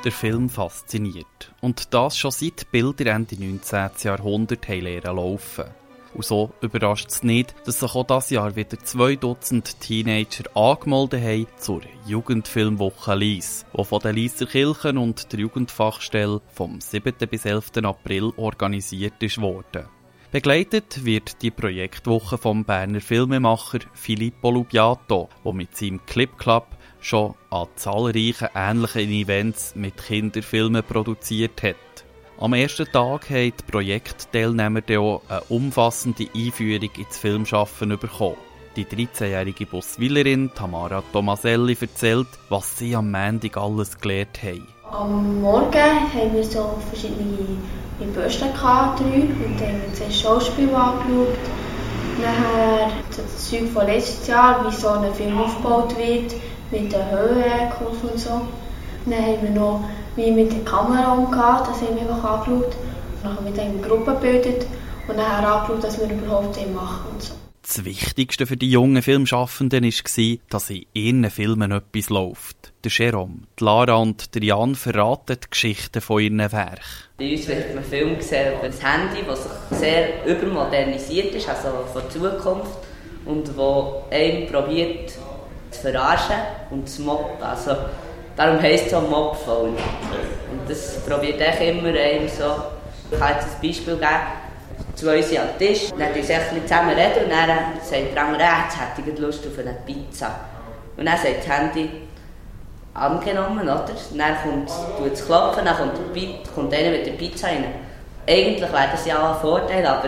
der Film fasziniert. Und das schon seit Bilder Ende 19. Jahrhundert haben laufen. Und so überrascht es nicht, dass sich auch dieses Jahr wieder 2 Dutzend Teenager angemeldet haben zur Jugendfilmwoche Lyss, die von den Lysser Kirchen und der Jugendfachstelle vom 7. bis 11. April organisiert wurde. Begleitet wird die Projektwoche vom Berner Filmemacher Filippo Lubiato, der mit seinem Clip Club schon an zahlreichen ähnlichen Events mit Kinderfilmen produziert hat. Am ersten Tag haben die Projektteilnehmer auch eine umfassende Einführung ins Filmschaffen bekommen. Die 13-jährige Boswillerin Tamara Tomaselli erzählt, was sie am Montag alles gelernt haben. Am Morgen haben wir so verschiedene Bürsten gehabt, 3, und dann haben wir zuerst Schauspiel angeschaut. Nachher das Zeug von letztes Jahr, wie so ein Film aufgebaut wird, mit den Höhenkurven und so. Dann haben wir noch wie mit der Kamera umgegangen, das haben wir einfach angeschaut. Dann haben wir dann eine Gruppe gebildet und dann angeschaut, was wir überhaupt machen und so. Das Wichtigste für die jungen Filmschaffenden war, dass in ihren Filmen etwas läuft. Der Jerome, die Lara und der Jan verraten die Geschichten von ihren Werken. Bei uns wird man Film sehen über das Handy, das sich sehr übermodernisiert ist, also von der Zukunft, und wo einem probiert zu verarschen und zu mobben. Also, darum heisst es auch Mobphone. Und das probiert immer einem so. Ich kann jetzt ein Beispiel geben. 2 sind am Tisch, dann reden sie ein zusammen und dann sagt der andere, jetzt hätte ich Lust auf eine Pizza. Und dann sagt das Handy angenommen, oder? Dann tut es klopfen, dann kommt einer mit der Pizza rein. Eigentlich wäre das ja auch ein Vorteil, aber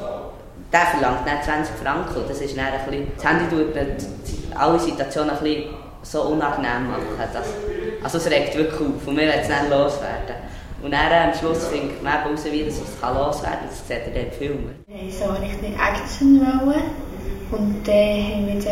der verlangt dann 20 Franken. Das ist dann ein bisschen, das Handy tut alle Situationen ein bisschen so unangenehm machen. Also es regt wirklich auf und wir wollen es dann loswerden. Und dann am Schluss findet man heraus, wie das loswerden kann. Das seht ihr dann im Film. Wir wollten so richtig Action und dann haben wir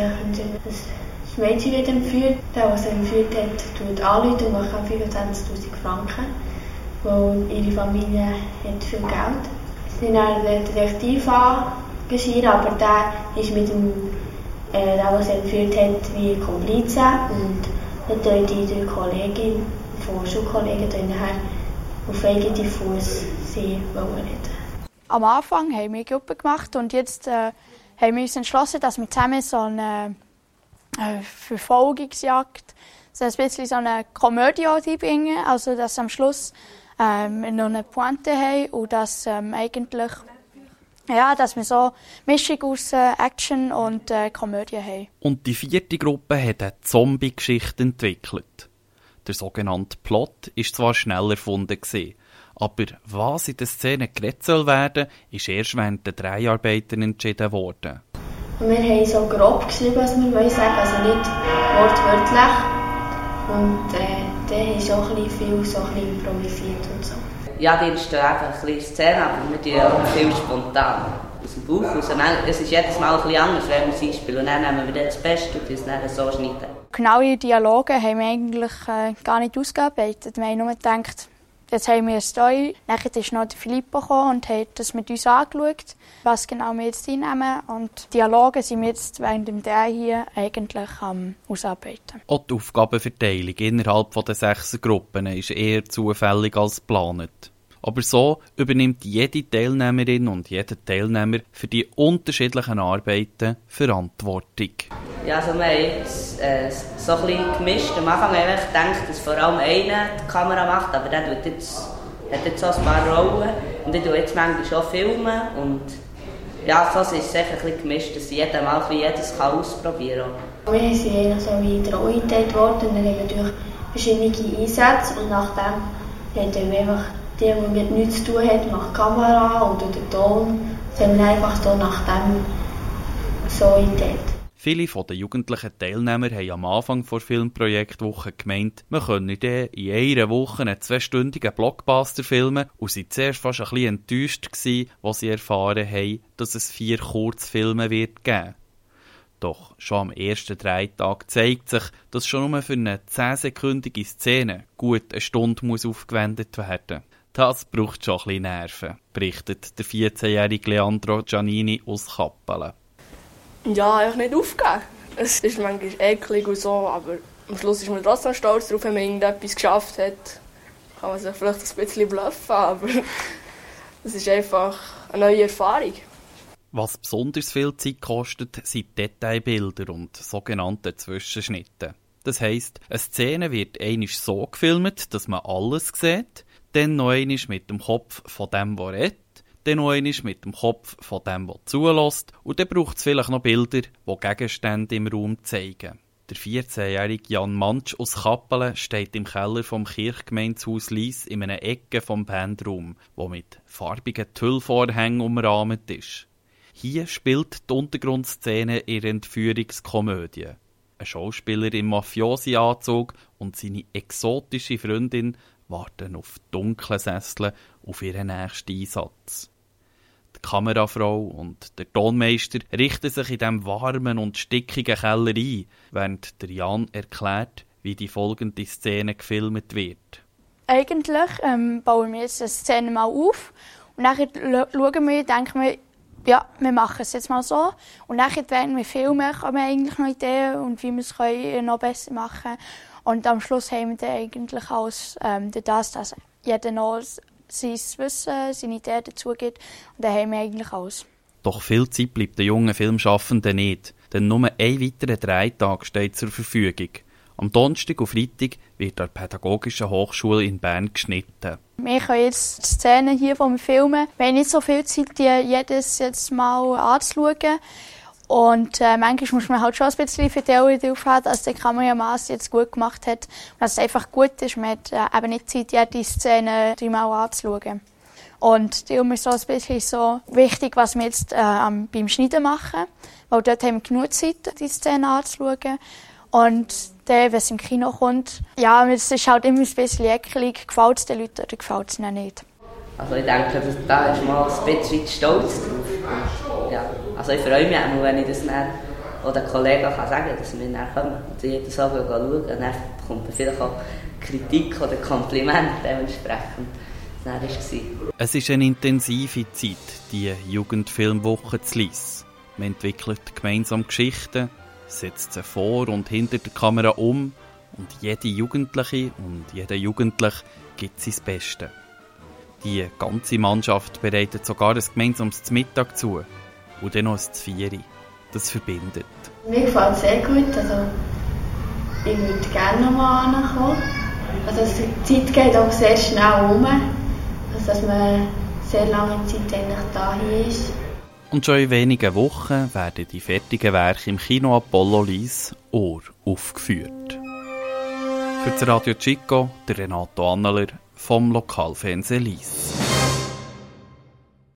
das Mädchen wird entführt. Der, der sie entführt hat, tut anrufen und macht 25'000 Franken, weil ihre Familie hat viel Geld. Sie sind dann den Detektiv engagiert, aber der ist mit dem, der sie entführt hat, wie Komplize. Und dann tun die 3 Kolleginnen von Schulkollegen nachher auf eigenen Fuß sie reden. Am Anfang haben wir eine Gruppe gemacht und jetzt haben wir uns entschlossen, dass wir zusammen so eine Verfolgungsjagd, so ein bisschen so eine Komödie einbringen, also dass am Schluss noch eine Pointe haben und dass eigentlich dass wir so eine Mischung aus Action und Komödie haben. Und die 4. Gruppe hat eine Zombie-Geschichte entwickelt. Der sogenannte Plot war zwar schnell erfunden, aber was in der Szene geredet soll werden, ist erst während der Dreharbeiten entschieden worden. Wir haben so grob geschrieben, was wir sagen wollen, also nicht wortwörtlich. Und dann haben wir auch viel so improvisiert und so. Ja, die entstehen einfach ein bisschen Szenen, aber wir tun auch viel spontan. Aus dem Bauch raus. Es ist jedes Mal ein bisschen anders, wenn wir es einspielen. Und dann nehmen wir das Beste und es dann so schneiden. Genaue Dialoge haben wir eigentlich gar nicht ausgearbeitet. Wir haben nur gedacht, jetzt haben wir eine Story. Dann ist noch der Filippo gekommen und hat das mit uns angeschaut, was genau wir jetzt einnehmen. Und die Dialoge sind wir jetzt während dem Dreh hier eigentlich am Ausarbeiten. Auch die Aufgabenverteilung innerhalb der 6 Gruppen ist eher zufällig als geplant. Aber so übernimmt jede Teilnehmerin und jeder Teilnehmer für die unterschiedlichen Arbeiten Verantwortung. Ja, also wir haben so ein bisschen gemischt. Am Anfang habe ich gedacht, dass vor allem einer die Kamera macht, aber der hat jetzt so ein paar Rollen. Und ich filme jetzt manchmal schon filmen. Und ja, so ist es ein bisschen gemischt, dass jeder mal jedes ausprobieren kann. Wir sind so wie in der Rolle eingeteilt worden und dann haben wir natürlich verschiedene Einsätze. Und nachdem haben wir einfach die mit nichts zu tun hat, macht die Kamera und den Ton. Das haben wir einfach so nach dem so eingeteilt. Viele der jugendlichen Teilnehmer haben am Anfang der Filmprojektwoche gemeint, man könne dann in einer Woche einen 2-stündigen Blockbuster filmen und sie zuerst fast ein bisschen enttäuscht gewesen, als sie erfahren haben, dass es 4 Kurzfilme wird geben. Doch schon am ersten Drehtag zeigt sich, dass schon nur für eine 10-sekündige Szene gut eine Stunde aufgewendet werden muss. Das braucht schon ein bisschen Nerven, berichtet der 14-jährige Leandro Giannini aus Kappelen. Ja, eigentlich nicht aufgeben. Es ist manchmal eklig und so, aber am Schluss ist man trotzdem stolz darauf, wenn man irgendetwas geschafft hat. kann man sich vielleicht ein bisschen bluffen, aber es ist einfach eine neue Erfahrung. Was besonders viel Zeit kostet, sind Detailbilder und sogenannte Zwischenschnitte. Das heisst, eine Szene wird einmal so gefilmt, dass man alles sieht, dann noch einmal mit dem Kopf von dem, der redet, dann noch einmal mit dem Kopf von dem, der zulässt, und dann braucht es vielleicht noch Bilder, die Gegenstände im Raum zeigen. Der 14-jährige Jan Mantsch aus Kappelen steht im Keller vom Kirchgemeindehaus Lyss in einer Ecke vom Bandraum, wo mit farbigen Tüllvorhängen umrahmt ist. Hier spielt die Untergrundszene ihre Entführungskomödie. Ein Schauspieler im Mafiosi-Anzug und seine exotische Freundin warten auf dunklen Sesseln auf ihren nächsten Einsatz. Die Kamerafrau und der Tonmeister richten sich in diesem warmen und stickigen Keller ein, während der Jan erklärt, wie die folgende Szene gefilmt wird. Eigentlich bauen wir jetzt eine Szene mal auf und dann schauen wir, denken wir, ja, wir machen es jetzt mal so. Und dann, während wir filmen, haben wir eigentlich noch Ideen und wie wir es noch besser machen können. Und am Schluss haben wir dann eigentlich alles, dass jeder noch sein Wissen, seine Ideen dazu gibt. Und dann haben wir eigentlich alles. Doch viel Zeit bleibt den jungen Filmschaffenden nicht, denn nur ein weiterer Drehtag steht zur Verfügung. Am Donnerstag und Freitag wird an der Pädagogischen Hochschule in Bern geschnitten. Wir können jetzt die Szenen hier, die wir filmen, wir haben nicht so viel Zeit, die jedes jetzt mal anzuschauen. Und manchmal muss man halt schon ein bisschen Vertrauen darauf haben, dass der Kameramann jetzt gut gemacht hat. Und dass es einfach gut ist, man hat eben nicht Zeit, jede Szene dreimal anzuschauen. Und darum ist es so ein bisschen so wichtig, was wir jetzt beim Schneiden machen. Weil dort haben wir genug Zeit, die Szene anzuschauen. Und dann, wenn es im Kino kommt, ja, es ist halt immer ein bisschen eklig, gefällt es den Leuten oder gefällt es ihnen nicht. Also ich denke, da ist mal ein bisschen stolz drauf. Ja. Also ich freue mich auch, wenn ich das dann den Kollegen sagen kann, dass wir dann kommen und jeden Abend schauen. Und dann bekommt man vielleicht auch Kritik oder Komplimente dementsprechend. Das war. Es ist eine intensive Zeit, die Jugendfilmwoche zu Lyss. Man entwickelt gemeinsam Geschichten, setzt sie vor und hinter der Kamera um und jede Jugendliche und jeder Jugendliche gibt sein Bestes. Die ganze Mannschaft bereitet sogar ein gemeinsames Mittag zu und dann noch ein Zvieri. Das verbindet. Mir gefällt es sehr gut. Also, ich würde gerne noch mal ankommen. Also, die Zeit geht auch sehr schnell um. Also, dass man sehr lange Zeit eigentlich da hier ist. Und schon in wenigen Wochen werden die fertigen Werke im Kino Apollo Lyss aufgeführt. Für das Radio Chico, der Renato Anneler vom Lokalfernsehen Lyss.